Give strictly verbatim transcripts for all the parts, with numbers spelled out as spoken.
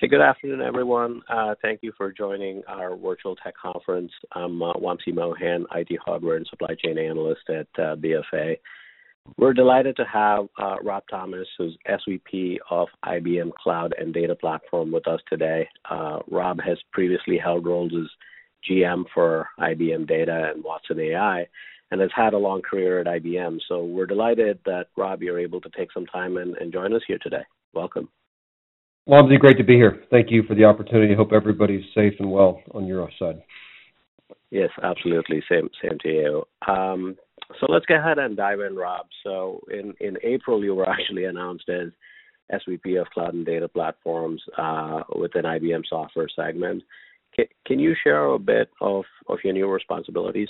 Hey, good afternoon, everyone. Uh, thank you for joining our virtual tech conference. I'm uh, Wamsi Mohan, I T hardware and supply chain analyst at uh, B F A. We're delighted to have uh, Rob Thomas, who's S V P of I B M Cloud and Data Platform, with us today. Uh, Rob has previously held roles as G M for I B M Data and Watson A I, and has had a long career at I B M. So we're delighted that, Rob, you're able to take some time and, and join us here today. Welcome. Wamsi, great to be here. Thank you for the opportunity. Hope everybody's safe and well on your side. Yes, absolutely. Same, same to you. Um, so let's go ahead and dive in, Rob. So in, in April, you were actually announced as S V P of Cloud and Data Platforms uh, within I B M Software segment. Can, can you share a bit of, of your new responsibilities?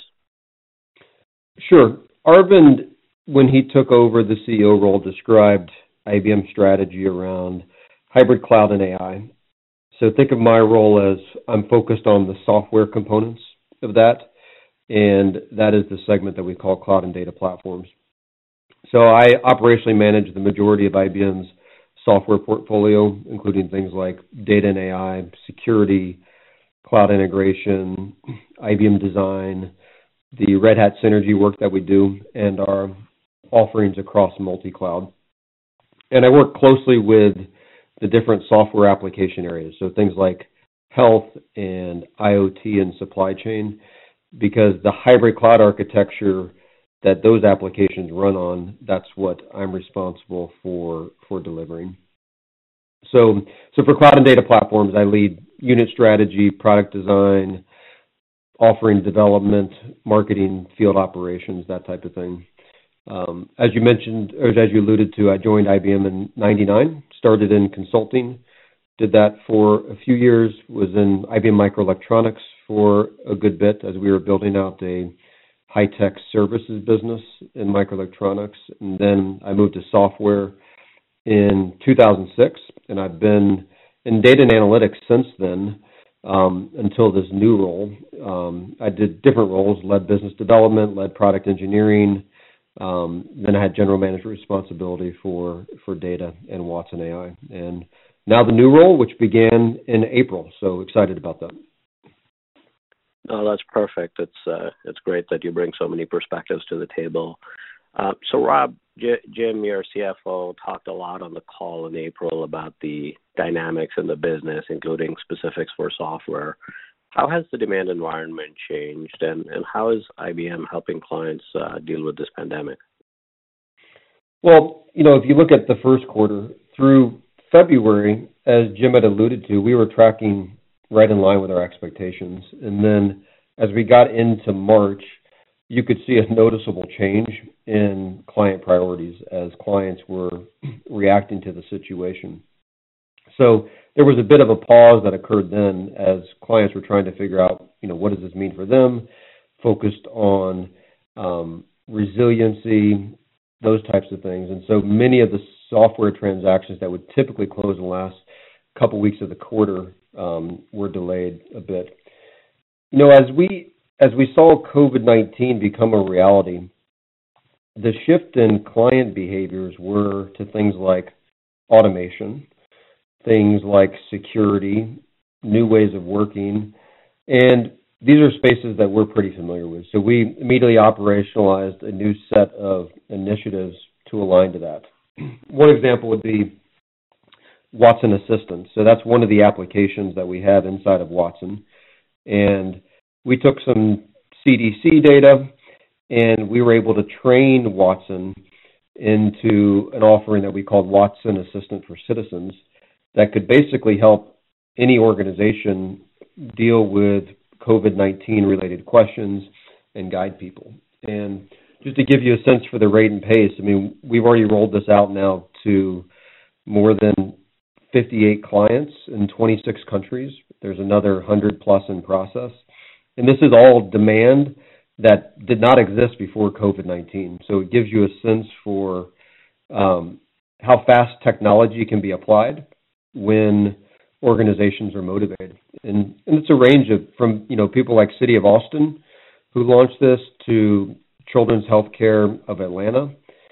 Sure. Arvind, when he took over the C E O role, described I B M strategy around hybrid cloud and A I. So think of my role as I'm focused on the software components of that, and that is the segment that we call Cloud and Data Platforms. So I operationally manage the majority of I B M's software portfolio, including things like data and A I, security, cloud integration, I B M design, the Red Hat Synergy work that we do, and our offerings across multi-cloud. And I work closely with the different software application areas, so things like health and IoT and supply chain, because the hybrid cloud architecture that those applications run on, that's what I'm responsible for for delivering. So, so for cloud and data platforms, I lead unit strategy, product design, offering development, marketing, field operations, that type of thing. Um, as you mentioned, or as you alluded to, I joined I B M in ninety-nine, started in consulting, did that for a few years, was in I B M Microelectronics for a good bit as we were building out a high-tech services business in microelectronics. And then I moved to software in two thousand six, and I've been in data and analytics since then um, until this new role. Um, I did different roles, led business development, led product engineering. Um, then I had general management responsibility for, for data and Watson A I. And now the new role, which began in April. So excited about that. No, that's perfect. It's uh, it's great that you bring so many perspectives to the table. Uh, so, Rob, J- Jim, your C F O, talked a lot on the call in April about the dynamics in the business, including specifics for software. How has the demand environment changed, and, and how is I B M helping clients uh, deal with this pandemic? Well, you know, if you look at the first quarter, through February, as Jim had alluded to, we were tracking right in line with our expectations. And then as we got into March, you could see a noticeable change in client priorities as clients were reacting to the situation. So there was a bit of a pause that occurred then as clients were trying to figure out, you know, what does this mean for them, focused on um, resiliency, those types of things. And so many of the software transactions that would typically close in the last couple weeks of the quarter um, were delayed a bit. You know, as we as we saw COVID nineteen become a reality, the shift in client behaviors were to things like automation, things like security, new ways of working, and these are spaces that we're pretty familiar with. So we immediately operationalized a new set of initiatives to align to that. One example would be Watson Assistant. So that's one of the applications that we have inside of Watson. And we took some C D C data, and we were able to train Watson into an offering that we called Watson Assistant for Citizens that could basically help any organization deal with COVID nineteen related questions and guide people. And just to give you a sense for the rate and pace, I mean, we've already rolled this out now to more than fifty-eight clients in twenty-six countries. There's another one hundred plus in process. And this is all demand that did not exist before COVID nineteen. So it gives you a sense for um, how fast technology can be applied when organizations are motivated. And, and it's a range of, from, you know, people like City of Austin, who launched this, to Children's Healthcare of Atlanta,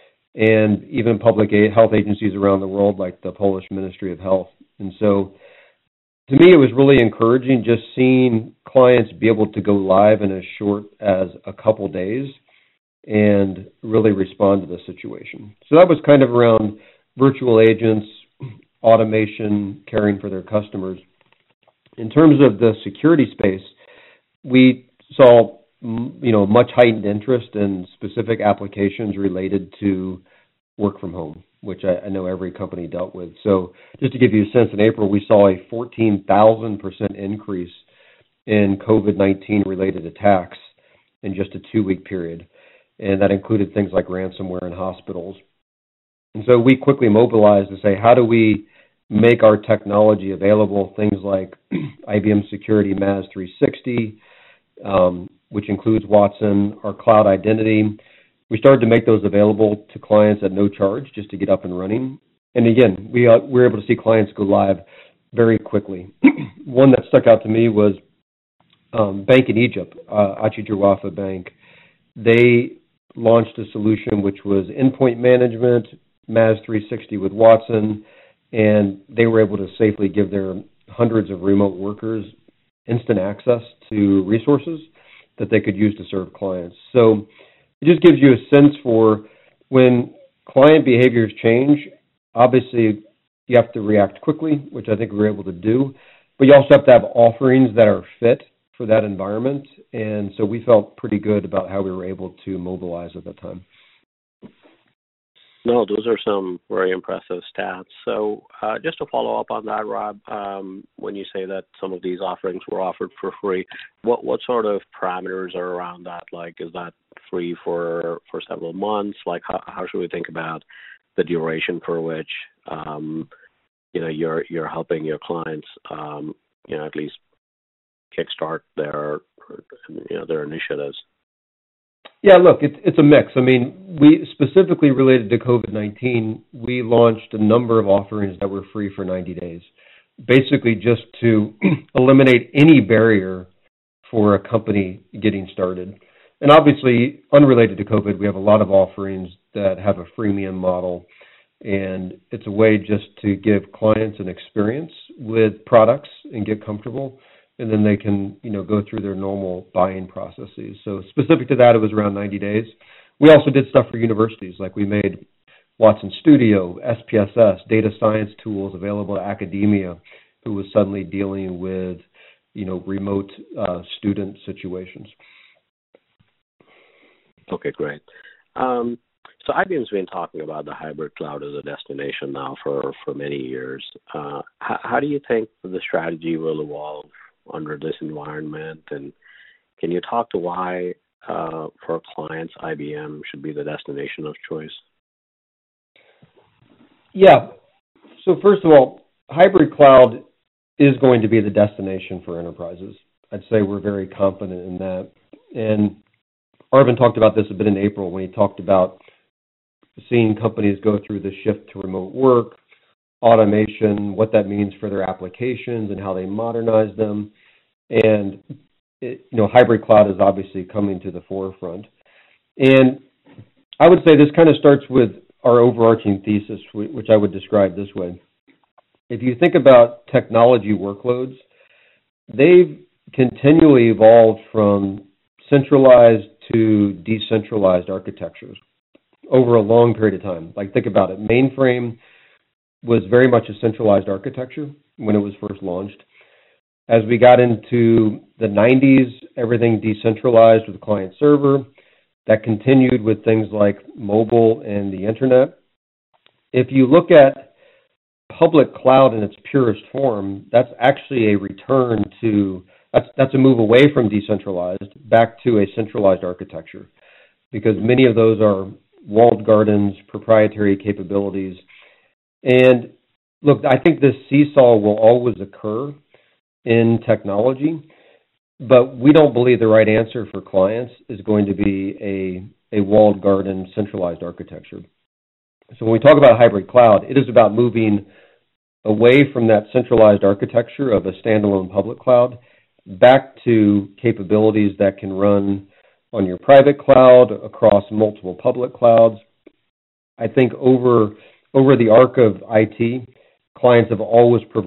and even public health agencies around the world like the Polish Ministry of Health. And so to me, it was really encouraging just seeing clients be able to go live in as short as a couple days and really respond to the situation. So that was kind of around virtual agents, automation, caring for their customers. In terms of the security space, we saw you know much heightened interest in specific applications related to work from home, which I, I know every company dealt with. So just to give you a sense, in April, we saw a fourteen thousand percent increase in COVID nineteen related attacks in just a two-week period. And that included things like ransomware in hospitals. And so we quickly mobilized to say, how do we make our technology available? Things like I B M Security M A S three sixty, um, which includes Watson, our cloud identity. We started to make those available to clients at no charge just to get up and running. And again, we, uh, we were able to see clients go live very quickly. One that stuck out to me was um, Bank in Egypt, uh, Achi Jawafa Bank. They launched a solution which was endpoint management, M A S three sixty with Watson, and they were able to safely give their hundreds of remote workers instant access to resources that they could use to serve clients. So it just gives you a sense for when client behaviors change, obviously you have to react quickly, which I think we were able to do, but you also have to have offerings that are fit for that environment. And so we felt pretty good about how we were able to mobilize at that time. No, those are some very impressive stats. So uh, just to follow up on that, Rob, um, when you say that some of these offerings were offered for free, what, what sort of parameters are around that? Like, is that free for, for several months? Like, how, how should we think about the duration for which, um, you know, you're you're helping your clients, um, you know, at least kickstart their, you know, their initiatives? Yeah, look, it's it's a mix. I mean, we specifically related to COVID nineteen, we launched a number of offerings that were free for ninety days, basically just to eliminate any barrier for a company getting started. And obviously, unrelated to COVID, we have a lot of offerings that have a freemium model, and it's a way just to give clients an experience with products and get comfortable, and then they can, you know, go through their normal buying processes. So specific to that, it was around ninety days. We also did stuff for universities, like we made Watson Studio, S P S S, data science tools available to academia who was suddenly dealing with, you know, remote uh, student situations. Okay, great. Um, so I B M's been talking about the hybrid cloud as a destination now for, for many years. Uh, how, how do you think the strategy will evolve under this environment? And can you talk to why, uh, for clients, I B M should be the destination of choice? Yeah. So first of all, hybrid cloud is going to be the destination for enterprises. I'd say we're very confident in that. And Arvind talked about this a bit in April when he talked about seeing companies go through the shift to remote work, automation, what that means for their applications and how they modernize them. And, it, you know, hybrid cloud is obviously coming to the forefront. And I would say this kind of starts with our overarching thesis, which I would describe this way. If you think about technology workloads, they've continually evolved from centralized to decentralized architectures over a long period of time. Like, think about it. Mainframe was very much a centralized architecture when it was first launched. As we got into the nineties, everything decentralized with client server. That continued with things like mobile and the internet. If you look at public cloud in its purest form, that's actually a return to, that's, that's a move away from decentralized back to a centralized architecture, because many of those are walled gardens, proprietary capabilities. And look, I think this seesaw will always occur in technology, but we don't believe the right answer for clients is going to be a, a walled garden centralized architecture. So when we talk about hybrid cloud, it is about moving away from that centralized architecture of a standalone public cloud back to capabilities that can run on your private cloud across multiple public clouds. I think over over the arc of I T, clients have always preferred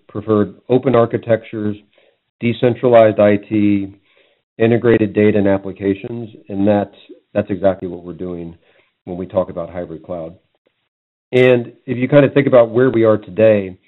preferred open architectures, decentralized I T, integrated data and applications, and that's, that's exactly what we're doing when we talk about hybrid cloud. And if you kind of think about where we are today,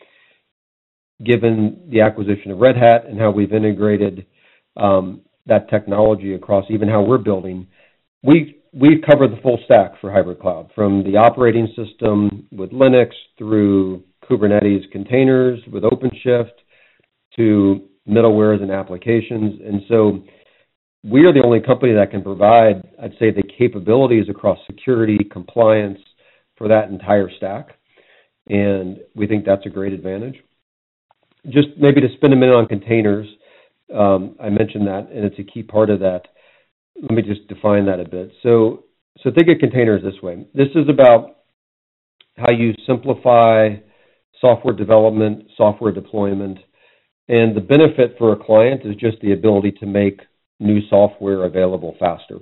given the acquisition of Red Hat and how we've integrated um, that technology across even how we're building, we we've covered the full stack for hybrid cloud, from the operating system with Linux through Kubernetes containers with OpenShift to middlewares and applications. And so we are the only company that can provide, I'd say, the capabilities across security, compliance for that entire stack. And we think that's a great advantage. Just maybe to spend a minute on containers, um, I mentioned that, and it's a key part of that. Let me just define that a bit. So, so think of containers this way. This is about how you simplify software development, software deployment, and the benefit for a client is just the ability to make new software available faster.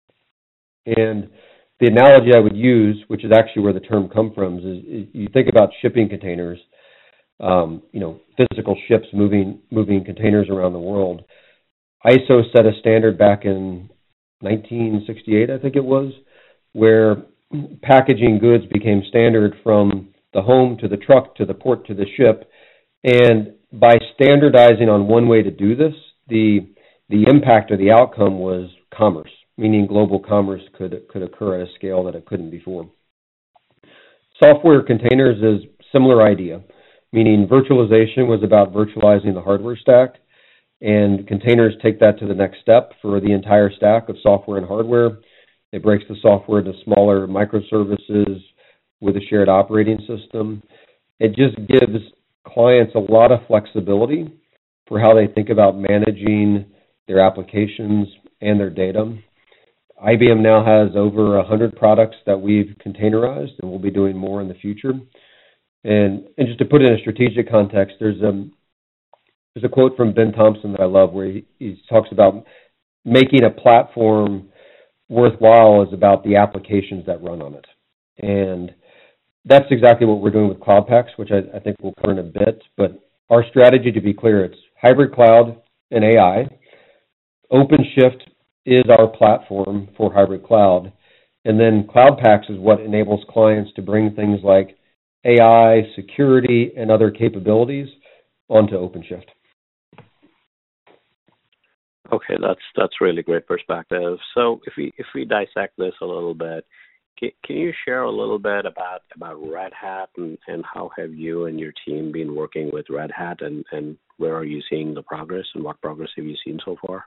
And the analogy I would use, which is actually where the term comes from, is, is you think about shipping containers, um, you know, physical ships moving moving containers around the world. I S O set a standard back in nineteen sixty-eight, I think it was, where packaging goods became standard from the home to the truck to the port to the ship. And by standardizing on one way to do this, the the impact or the outcome was commerce, meaning global commerce could could occur at a scale that it couldn't before. Software containers is a similar idea, meaning virtualization was about virtualizing the hardware stack, and containers take that to the next step for the entire stack of software and hardware. It breaks the software into smaller microservices with a shared operating system. It just gives clients a lot of flexibility for how they think about managing their applications and their data. I B M now has over one hundred products that we've containerized, and we'll be doing more in the future. And, and just to put it in a strategic context, there's a, there's a quote from Ben Thompson that I love where he, he talks about making a platform worthwhile is about the applications that run on it. And that's exactly what we're doing with Cloud Paks, which I, I think we'll cover in a bit. But our strategy, to be clear, it's hybrid cloud and A I. OpenShift is our platform for hybrid cloud. And then Cloud Paks is what enables clients to bring things like A I, security, and other capabilities onto OpenShift. Okay, that's that's really great perspective. So if we if we dissect this a little bit, can, can you share a little bit about, about Red Hat and, and how have you and your team been working with Red Hat, and, and where are you seeing the progress, and what progress have you seen so far?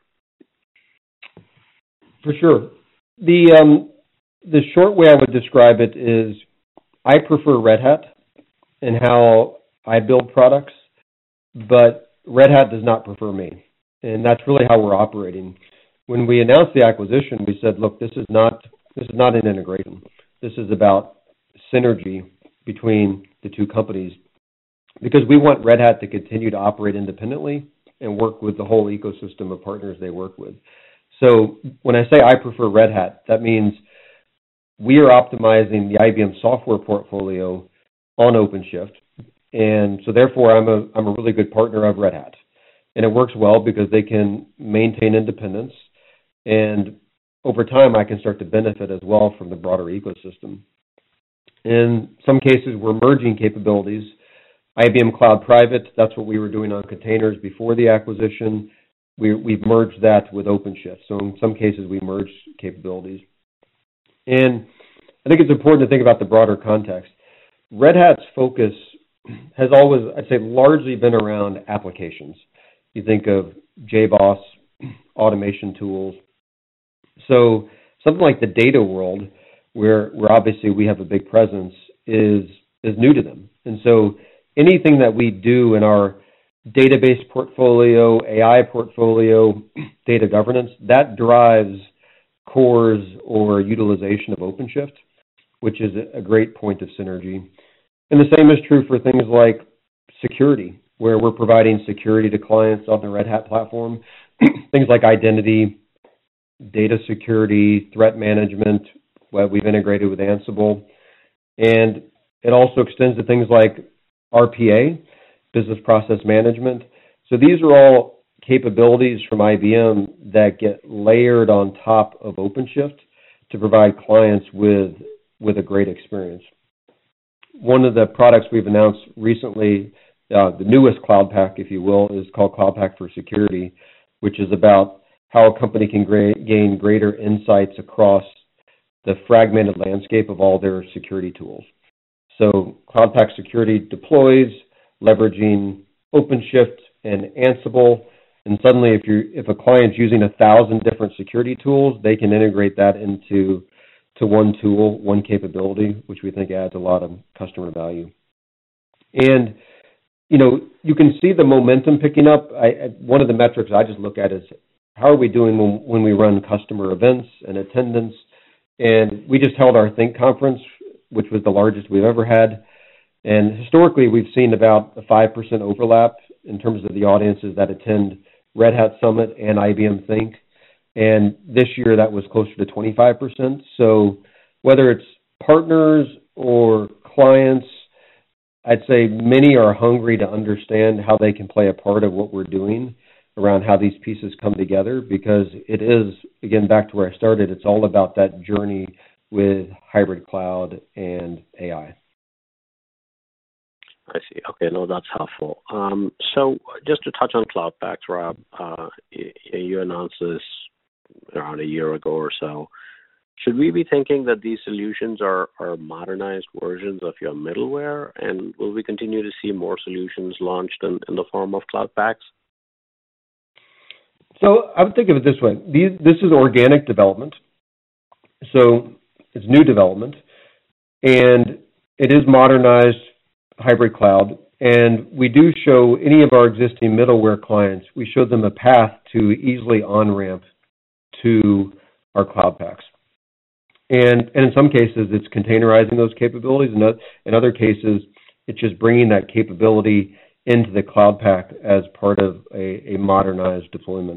For sure. The um, the short way I would describe it is I prefer Red Hat in how I build products, but Red Hat does not prefer me. And that's really how we're operating. When we announced the acquisition, we said, look, this is not this is not an integration. This is about synergy between the two companies, because we want Red Hat to continue to operate independently and work with the whole ecosystem of partners they work with. So when I say I prefer Red Hat, that means we are optimizing the I B M software portfolio on OpenShift. And so therefore, I'm a I'm a really good partner of Red Hat. And it works well because they can maintain independence. And over time, I can start to benefit as well from the broader ecosystem. In some cases, we're merging capabilities. I B M Cloud Private, that's what we were doing on containers before the acquisition. We, we've merged that with OpenShift. So in some cases, we merged capabilities. And I think it's important to think about the broader context. Red Hat's focus has always, I'd say, largely been around applications. You think of J BOSS, automation tools. So something like the data world, where, where obviously we have a big presence, is, is new to them. And so anything that we do in our database portfolio, A I portfolio, data governance, that drives cores or utilization of OpenShift, which is a great point of synergy. And the same is true for things like security, where we're providing security to clients on the Red Hat platform, things like identity, data security, threat management, what we've integrated with Ansible. And it also extends to things like R P A, business process management. So these are all capabilities from I B M that get layered on top of OpenShift to provide clients with with a great experience. One of the products we've announced recently, uh, the newest Cloud Pak, if you will, is called Cloud Pak for Security, which is about how a company can gra- gain greater insights across the fragmented landscape of all their security tools. So Cloud Pak Security deploys, leveraging OpenShift and Ansible, and suddenly if you if a client's using a thousand different security tools, they can integrate that into to one tool, one capability, which we think adds a lot of customer value. And you know, you can see the momentum picking up. I, one of the metrics I just look at is how are we doing when, when we run customer events and attendance. And we just held our Think conference, which was the largest we've ever had. And historically, we've seen about a five percent overlap in terms of the audiences that attend Red Hat Summit and I B M Think. And this year, that was closer to twenty-five percent. So whether it's partners or clients, I'd say many are hungry to understand how they can play a part of what we're doing around how these pieces come together, because it is, again, back to where I started, it's all about that journey with hybrid cloud and A I. I see. Okay, no, that's helpful. Um, so just to touch on Cloud Paks, Rob, uh, you, you announced this around a year ago or so. Should we be thinking that these solutions are, are modernized versions of your middleware, and will we continue to see more solutions launched in, in the form of Cloud Paks? So I would think of it this way. These, this is organic development. So it's new development, and it is modernized hybrid cloud. And we do show any of our existing middleware clients, we show them a path to easily on-ramp to our Cloud Paks. And, and in some cases, it's containerizing those capabilities. In, in other cases, it's just bringing that capability into the Cloud Pak as part of a, a modernized deployment.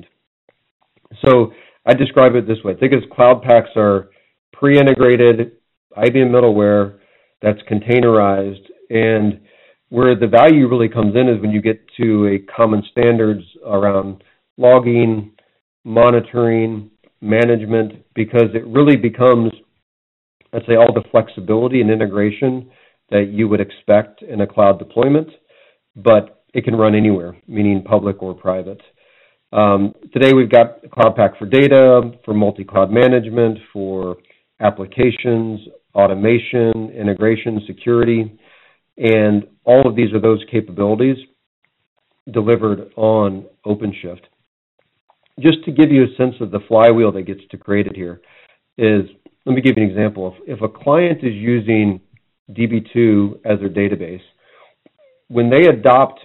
So I describe it this way. Think of Cloud Paks are pre-integrated I B M middleware that's containerized, and where the value really comes in is when you get to a common standards around logging, monitoring, management, because it really becomes, I'd say, all the flexibility and integration that you would expect in a cloud deployment, but it can run anywhere, meaning public or private. Um, today we've got Cloud Pak for data, for multi-cloud management, for applications, automation, integration, security, and all of these are those capabilities delivered on OpenShift. Just to give you a sense of the flywheel that gets to created here is, let me give you an example. If, if a client is using D B two as their database, when they adopt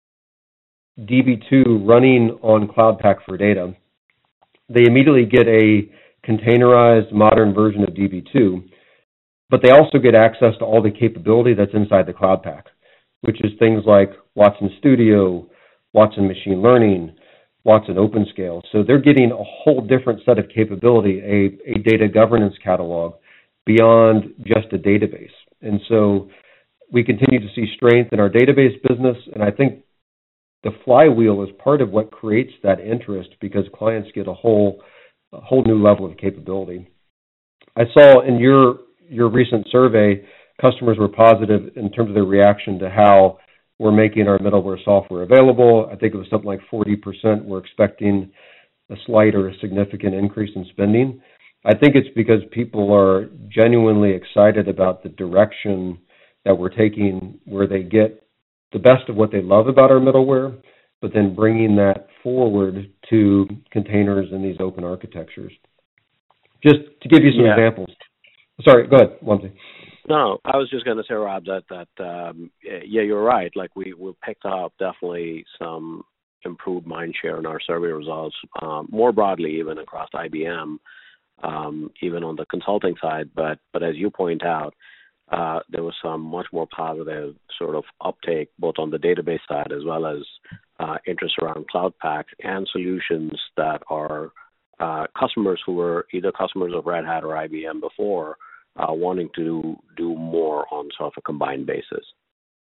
D B two running on Cloud Pak for data, they immediately get a containerized modern version of D B two, but they also get access to all the capability that's inside the Cloud Pak, which is things like Watson Studio, Watson Machine Learning, Watson OpenScale. So they're getting a whole different set of capability, a, a data governance catalog beyond just a database. And so we continue to see strength in our database business, and I think the flywheel is part of what creates that interest because clients get a whole a whole new level of capability. I saw in your your recent survey, customers were positive in terms of their reaction to how we're making our middleware software available. I think it was something like forty percent were expecting a slight or a significant increase in spending. I think it's because people are genuinely excited about the direction that we're taking, where they get the best of what they love about our middleware, but then bringing that forward to containers and these open architectures. Just to give you some yeah. examples. Sorry, go ahead, Wamsi. No, I was just going to say, Rob, that that um, yeah, you're right. Like we we picked up definitely some improved mind share in our survey results, um, more broadly even across I B M, um, even on the consulting side. But but as you point out, uh, there was some much more positive sort of uptake both on the database side as well as uh, interest around Cloud Paks and solutions that are uh, customers who were either customers of Red Hat or I B M before, Uh, wanting to do more on sort of a combined basis.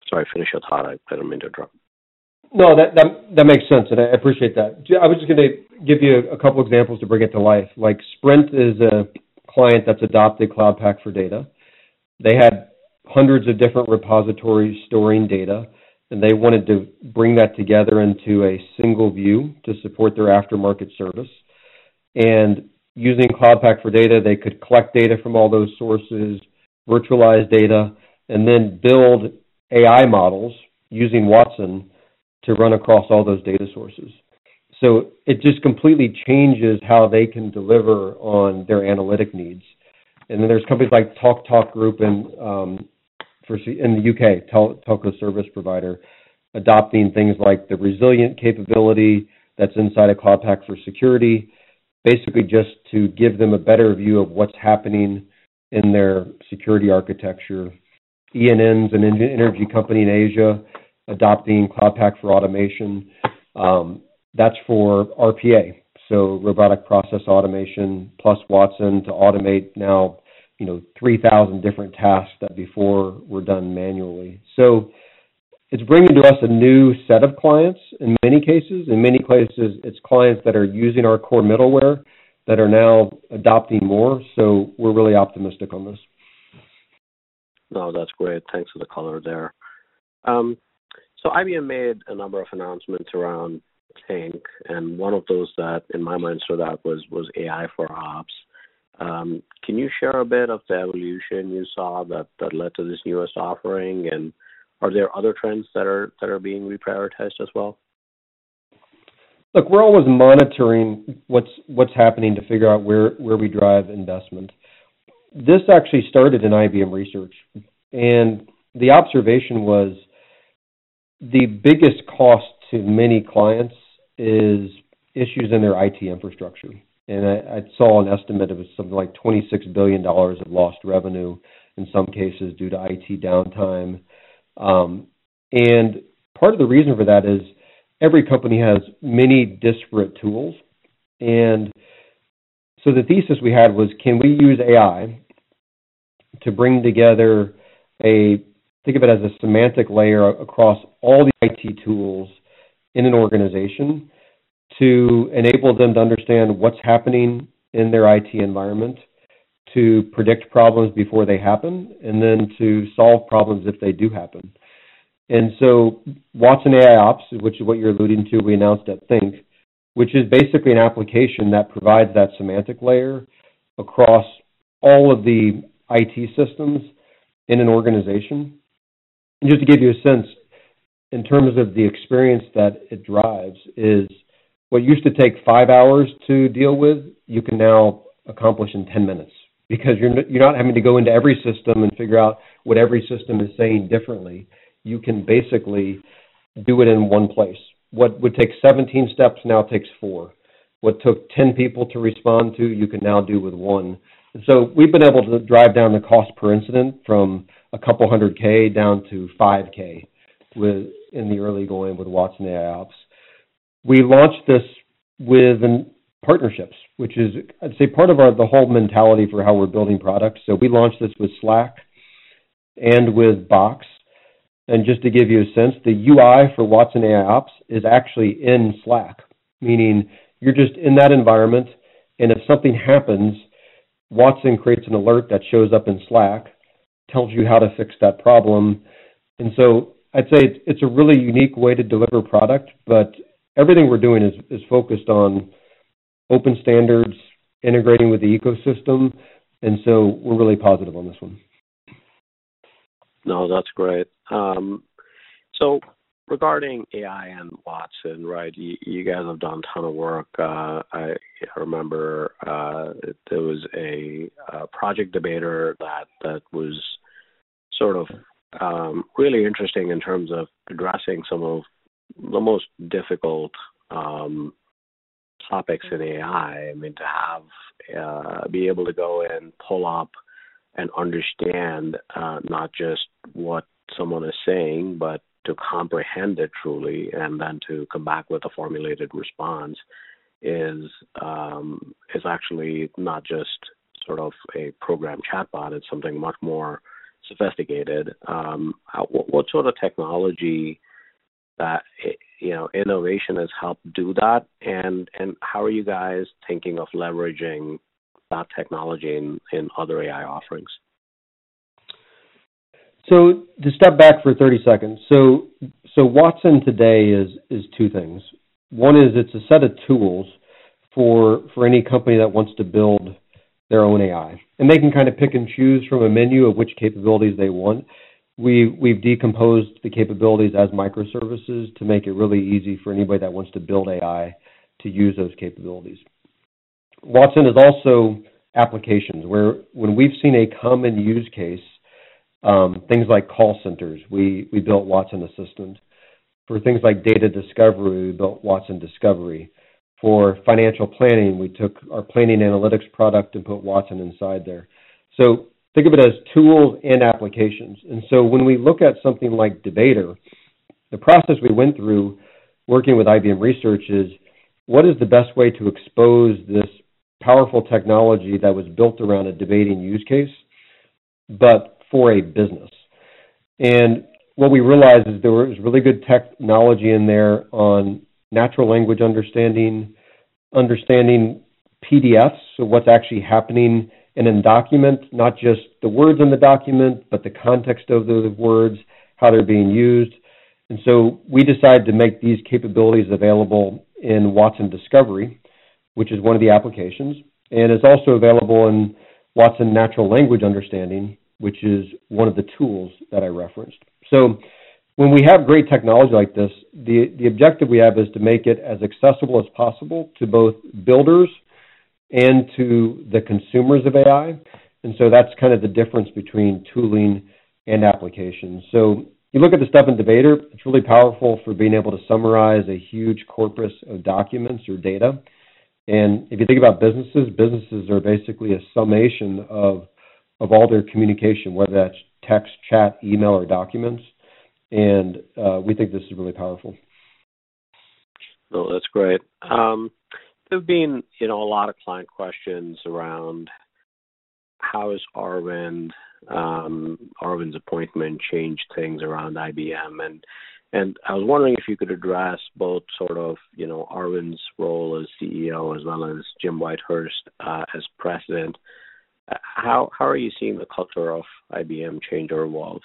Sorry, finish your thought. I didn't mean to interrupt. No, that, that that makes sense, and I appreciate that. I was just going to give you a couple examples to bring it to life. Like Sprint is a client that's adopted Cloud Pak for Data. They had hundreds of different repositories storing data, and they wanted to bring that together into a single view to support their aftermarket service. And using Cloud Pak for Data, they could collect data from all those sources, virtualize data, and then build A I models using Watson to run across all those data sources. So it just completely changes how they can deliver on their analytic needs. And then there's companies like TalkTalk Group in, um, for, in the U K, tel- telco service provider, adopting things like the resilient capability that's inside of Cloud Pak for security, basically just to give them a better view of what's happening in their security architecture. E N N's an energy company in Asia adopting Cloud Pak for automation. Um, that's for R P A, so robotic process automation plus Watson to automate now, you know, three thousand different tasks that before were done manually. So it's bringing to us a new set of clients in many cases. In many cases, it's clients that are using our core middleware that are now adopting more. So we're really optimistic on this. No, that's great. Thanks for the color there. Um, so I B M made a number of announcements around Think, and one of those that in my mind stood out was, was A I for Ops. Um, can you share a bit of the evolution you saw that, that led to this newest offering, and are there other trends that are that are being reprioritized as well? Look, we're always monitoring what's what's happening to figure out where, where we drive investment. This actually started in I B M Research, and the observation was the biggest cost to many clients is issues in their I T infrastructure. And I, I saw an estimate of something like twenty-six billion dollars of lost revenue in some cases due to I T downtime. Um, and part of the reason for that is every company has many disparate tools. And so the thesis we had was, can we use A I to bring together a, think of it as a semantic layer across all the I T tools in an organization to enable them to understand what's happening in their I T environment, to predict problems before they happen, and then to solve problems if they do happen. And so Watson A I Ops, which is what you're alluding to, we announced at Think, which is basically an application that provides that semantic layer across all of the I T systems in an organization. And just to give you a sense, in terms of the experience that it drives, is what used to take five hours to deal with, you can now accomplish in ten minutes, because you're you're not having to go into every system and figure out what every system is saying differently. You can basically do it in one place. What would take seventeen steps now takes four. What took ten people to respond to, you can now do with one. And so we've been able to drive down the cost per incident from a couple hundred K down to five K with in the early going with Watson A I Ops. We launched this with an partnerships, which is, I'd say, part of our the whole mentality for how we're building products. So we launched this with Slack and with Box. And just to give you a sense, the U I for Watson A I Ops is actually in Slack, meaning you're just in that environment, and if something happens, Watson creates an alert that shows up in Slack, tells you how to fix that problem. And so I'd say it's, it's a really unique way to deliver product, but everything we're doing is, is focused on open standards, integrating with the ecosystem, and so we're really positive on this one. No, that's great. Um, so regarding A I and Watson, right, you, you guys have done a ton of work. Uh, I remember uh, there was a, a project debater that, that was sort of um, really interesting in terms of addressing some of the most difficult um, topics in A I. I mean, to have, uh, be able to go and pull up and understand uh, not just what someone is saying, but to comprehend it truly and then to come back with a formulated response is um, is actually not just sort of a program chatbot. It's something much more sophisticated. Um, how, what, what sort of technology that you know innovation has helped do that, and and how are you guys thinking of leveraging that technology in, in other A I offerings? So to step back for thirty seconds, so so Watson today is is two things. One is it's a set of tools for for any company that wants to build their own A I, and they can kind of pick and choose from a menu of which capabilities they want. We we've decomposed the capabilities as microservices to make it really easy for anybody that wants to build A I to use those capabilities. Watson is also applications where when we've seen a common use case. Um, things like call centers, we, we built Watson Assistant. For things like data discovery, we built Watson Discovery. For financial planning, we took our planning analytics product and put Watson inside there. So think of it as tools and applications. And so when we look at something like Debater, the process we went through working with I B M Research is what is the best way to expose this powerful technology that was built around a debating use case, but for a business. And what we realized is there was really good technology in there on natural language understanding, understanding P D Fs, so what's actually happening in a document, not just the words in the document, but the context of those words, how they're being used. And so we decided to make these capabilities available in Watson Discovery, which is one of the applications, and it's also available in Watson Natural Language Understanding, which is one of the tools that I referenced. So when we have great technology like this, the, the objective we have is to make it as accessible as possible to both builders and to the consumers of A I. And so that's kind of the difference between tooling and applications. So you look at the stuff in Debater, it's really powerful for being able to summarize a huge corpus of documents or data. And if you think about businesses, businesses are basically a summation of of all their communication, whether that's text, chat, email, or documents. And uh, we think this is really powerful. No, that's great. Um, there have been, you know, a lot of client questions around how has Arvind, um, Arvind's appointment changed things around I B M, and and I was wondering if you could address both sort of, you know, Arvind's role as C E O as well as Jim Whitehurst uh, as president. How how are you seeing the culture of I B M change or evolve?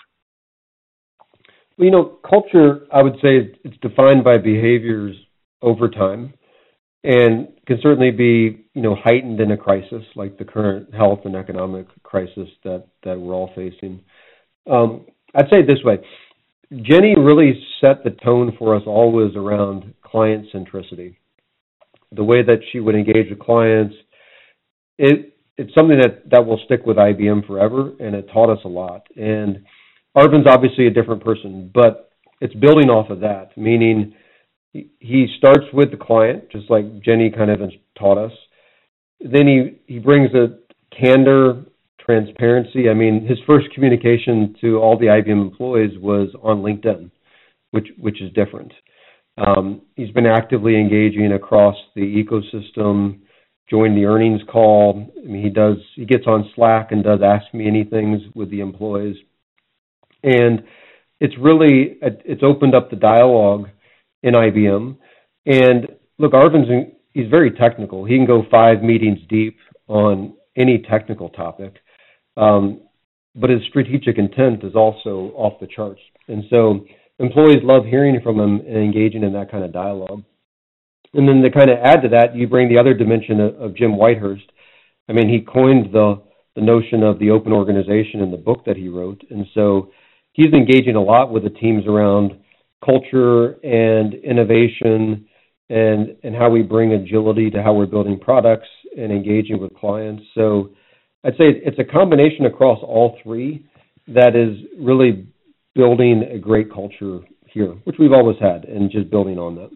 Well, you know, culture, I would say it's defined by behaviors over time and can certainly be, you know, heightened in a crisis like the current health and economic crisis that, that we're all facing. Um, I'd say it this way. Jenny really set the tone for us always around client centricity. The way that she would engage with clients, it it's something that, that will stick with I B M forever, and it taught us a lot. And Arvind's obviously a different person, but it's building off of that, meaning he starts with the client, just like Jenny kind of has taught us. Then he, he brings a candor, transparency. I mean, his first communication to all the I B M employees was on LinkedIn, which which is different. Um, he's been actively engaging across the ecosystem, joined the earnings call. I mean, he does he gets on Slack and does Ask Me Anythings with the employees, and it's really it's opened up the dialogue in I B M. And look, Arvind's he's very technical. He can go five meetings deep on any technical topic, um, but his strategic intent is also off the charts. And so employees love hearing from him and engaging in that kind of dialogue. And then to kind of add to that, you bring the other dimension of, of Jim Whitehurst. I mean, he coined the the notion of the open organization in the book that he wrote. And so he's engaging a lot with the teams around culture and innovation and, and how we bring agility to how we're building products and engaging with clients. So I'd say it's a combination across all three that is really building a great culture here, which we've always had, and just building on that.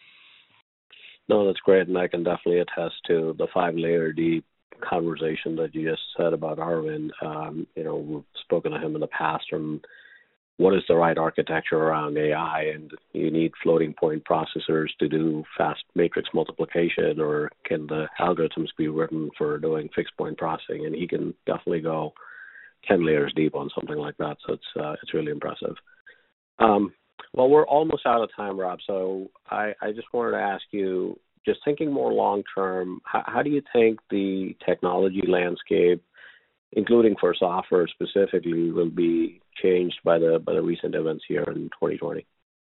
No, that's great, and I can definitely attest to the five-layer deep conversation that you just said about Arvind. Um, you know, we've spoken to him in the past from what is the right architecture around A I, and you need floating point processors to do fast matrix multiplication, or can the algorithms be written for doing fixed point processing? And he can definitely go ten layers deep on something like that. So it's uh, it's really impressive. Um, well, we're almost out of time, Rob. So I, I just wanted to ask you, just thinking more long term, how, how do you think the technology landscape, including for software specifically, will be changed by the by the recent events here in twenty twenty?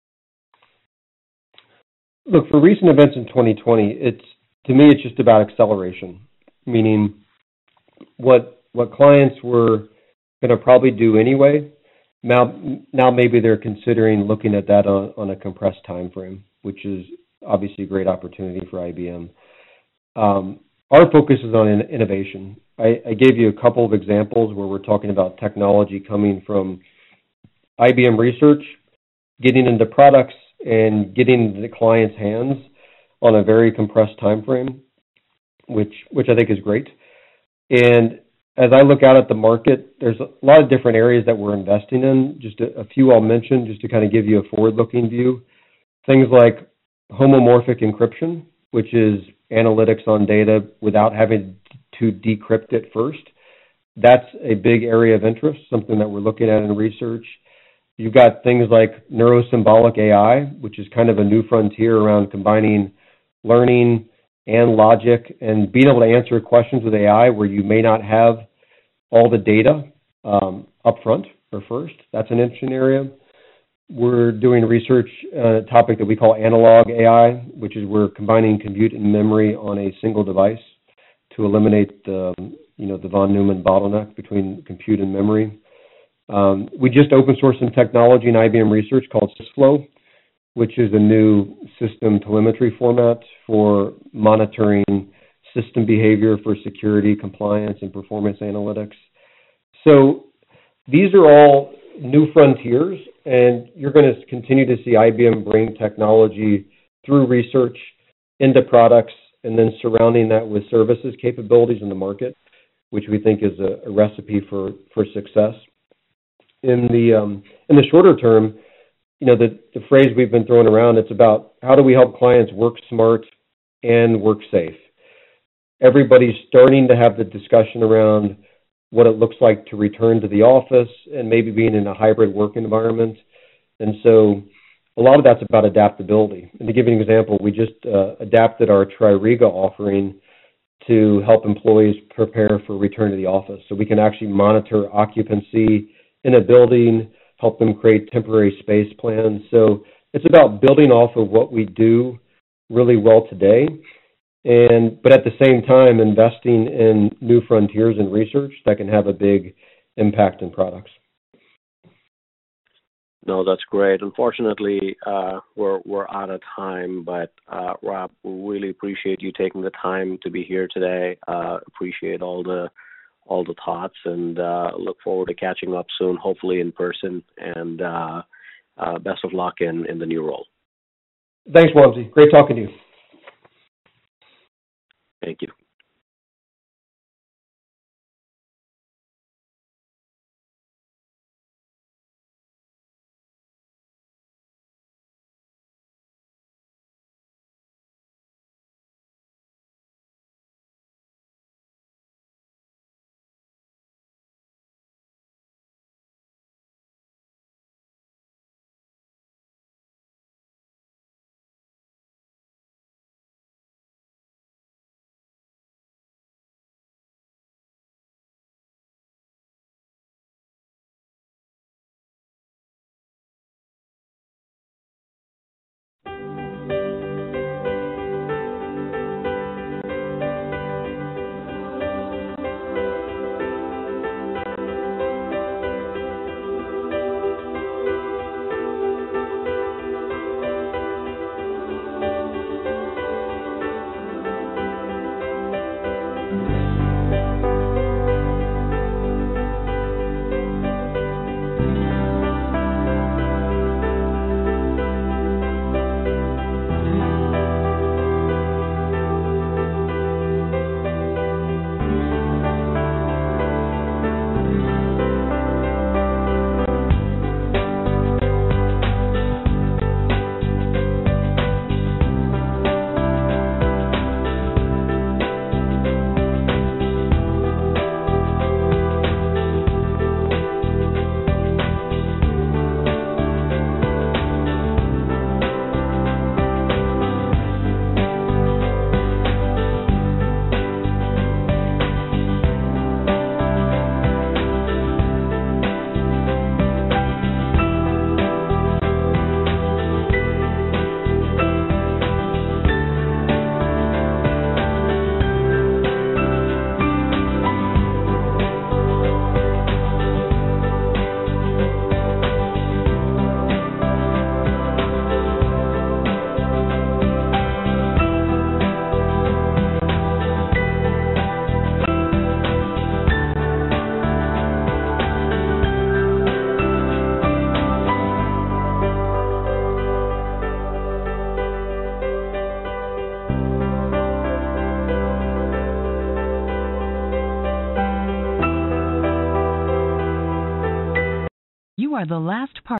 Look, for recent events in twenty twenty, it's to me it's just about acceleration, meaning what what clients were going to probably do anyway. Now, now maybe they're considering looking at that on, on a compressed time frame, which is obviously a great opportunity for I B M. Um, our focus is on in, innovation. I, I gave you a couple of examples where we're talking about technology coming from I B M research, getting into products, and getting into the client's hands on a very compressed time frame, which which I think is great. And as I look out at the market, there's a lot of different areas that we're investing in. Just a, a few I'll mention just to kind of give you a forward-looking view. Things like homomorphic encryption, which is analytics on data without having to decrypt it first. That's a big area of interest, something that we're looking at in research. You've got things like neurosymbolic A I, which is kind of a new frontier around combining learning and logic and being able to answer questions with A I where you may not have all the data um, up front or first. That's an interesting area. We're doing research on a topic that we call analog A I, which is we're combining compute and memory on a single device to eliminate the, you know, the von Neumann bottleneck between compute and memory. Um, we just open sourced some technology in I B M research called SysFlow, which is a new system telemetry format for monitoring system behavior for security, compliance, and performance analytics. So these are all new frontiers, and you're going to continue to see I B M bring technology through research into products and then surrounding that with services capabilities in the market, which we think is a, a recipe for, for success. In the um, in the shorter term, you know, the, the phrase we've been throwing around, it's about how do we help clients work smart and work safe. Everybody's starting to have the discussion around what it looks like to return to the office and maybe being in a hybrid work environment. And so a lot of that's about adaptability. And to give you an example, we just uh, adapted our Tririga offering to help employees prepare for return to the office. So we can actually monitor occupancy in a building, help them create temporary space plans. So it's about building off of what we do really well today, and but at the same time investing in new frontiers in research that can have a big impact in products. No, that's great. Unfortunately, uh, we're we're out of time, but uh, Rob, we really appreciate you taking the time to be here today. Uh, appreciate all the all the thoughts, and uh, look forward to catching up soon, hopefully in person, and uh, uh, best of luck in, in the new role. Thanks, Wamsi. Great talking to you. Thank you. are the last part.